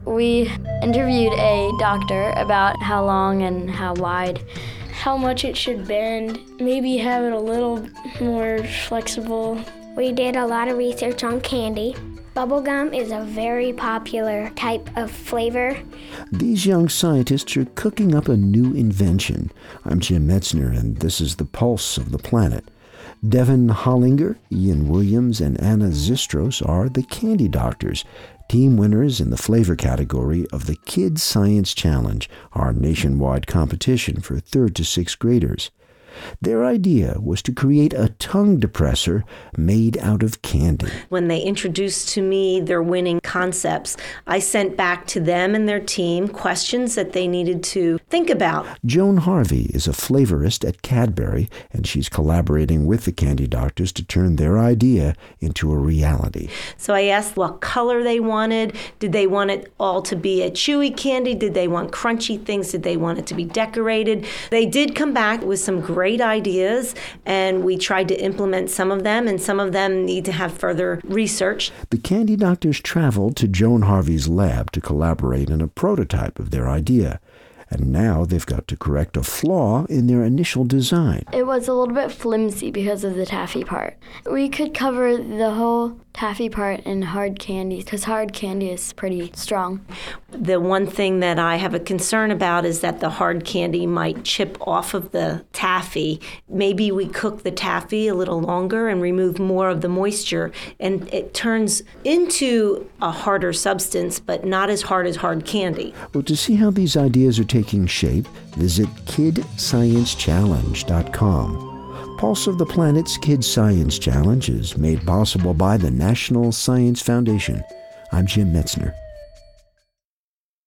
We interviewed a doctor about how long and how wide, how much it should bend, maybe have it a little more flexible. We did a lot of research on candy. Bubblegum is a very popular type of flavor. These young scientists are cooking up a new invention. I'm Jim Metzner, and this is The Pulse of the Planet. Devin Hollinger, Ian Williams, and Anna Zistros are the Candy Doctors, team winners in the flavor category of the Kids Science Challenge, our nationwide competition for 3rd to 6th graders. Their idea was to create a tongue depressor made out of candy. When they introduced to me their winning concepts, I sent back to them and their team questions that they needed to think about. Joan Harvey is a flavorist at Cadbury, and she's collaborating with the Candy Doctors to turn their idea into a reality. So I asked what color they wanted. Did they want it all to be a chewy candy? Did they want crunchy things? Did they want it to be decorated? They did come back with some great ideas, and we tried to implement some of them, and some of them need to have further research. The Candy Doctors traveled to Joan Harvey's lab to collaborate in a prototype of their idea. And now they've got to correct a flaw in their initial design. It was a little bit flimsy because of the taffy part. We could cover the whole taffy part in hard candy because hard candy is pretty strong. The one thing that I have a concern about is that the hard candy might chip off of the taffy. Maybe we cook the taffy a little longer and remove more of the moisture, and it turns into a harder substance, but not as hard as hard candy. Well, to see how these ideas are taking shape, visit kidsciencechallenge.com. Pulse of the Planet's Kids Science Challenge is made possible by the National Science Foundation. I'm Jim Metzner.